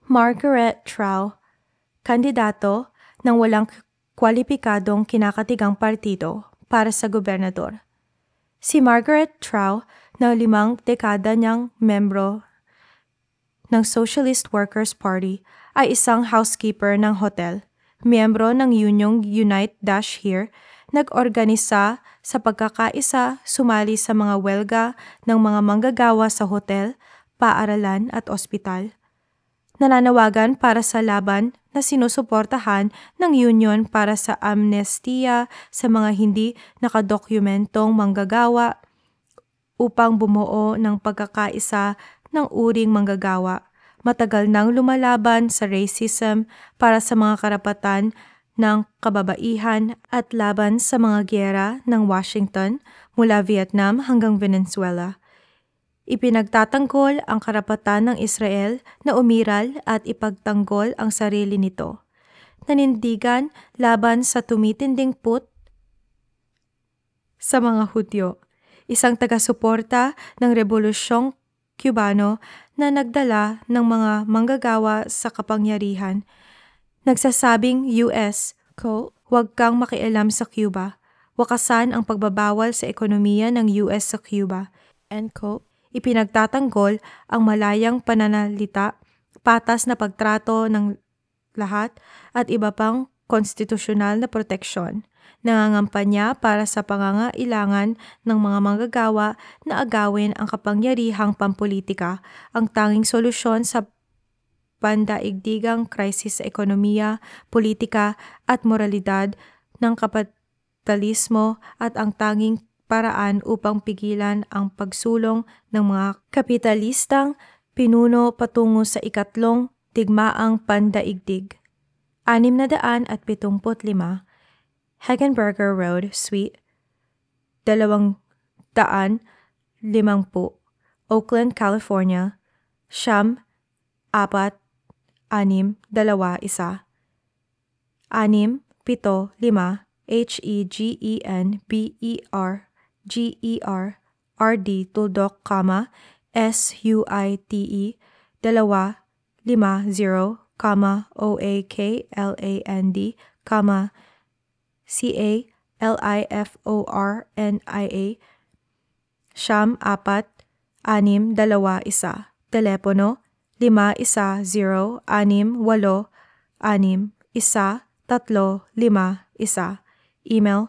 Margaret Trau, kandidato ng walang kwalipikadong kinakatigang partido para sa gobernador. Si Margaret Trau, na 5 dekada niyang membro ng Socialist Workers' Party, ay isang housekeeper ng hotel, miyembro ng Uniong Unite-Here, nag-organisa sa pagkakaisa, sumali sa mga welga ng mga manggagawa sa hotel, paaralan at ospital. Nananawagan para sa laban na sinusuportahan ng union para sa amnestiya sa mga hindi nakadokumentong manggagawa upang bumuo ng pagkakaisa ng uring manggagawa. Matagal nang lumalaban sa racism para sa mga karapatan ng kababaihan at laban sa mga giyera ng Washington mula Vietnam hanggang Venezuela. Ipinagtatanggol ang karapatan ng Israel na umiral at ipagtanggol ang sarili nito. Nanindigan laban sa tumitinding put sa mga Hudyo. Isang taga-suporta ng Rebolusyong Cubano na nagdala ng mga manggagawa sa kapangyarihan. Nagsasabing US, huwag kang makialam sa Cuba. Wakasan ang pagbabawal sa ekonomiya ng US sa Cuba. Ipinagtatanggol ang malayang pananalita, patas na pagtrato ng lahat at iba pang konstitusyonal na proteksyon. Nangangampanya para sa pangangailangan ng mga manggagawa na agawin ang kapangyarihang pampolitika, ang tanging solusyon sa pandaigdigang krisis sa ekonomiya, politika at moralidad ng kapitalismo at ang tanging paraan upang pigilan ang pagsulong ng mga kapitalistang pinuno patungo sa ikatlong digmaang pandaigdig. 675 Hagenberger Road, Suite 250, Oakland, California, Siyam, 4, 6, 2, 1. 6, 7, 5, HEGENBERGERRD tuldok, SUITE 250, OAKLAND, CALIFORNIA, Siyam, 4, 6, 2, 1. Telepono 510-866-1-3-5-1. Email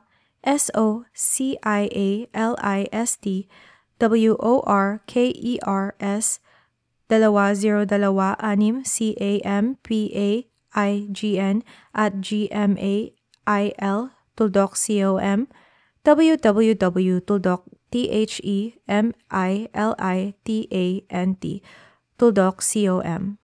socialistworkers@gmail.com www.themilitant.com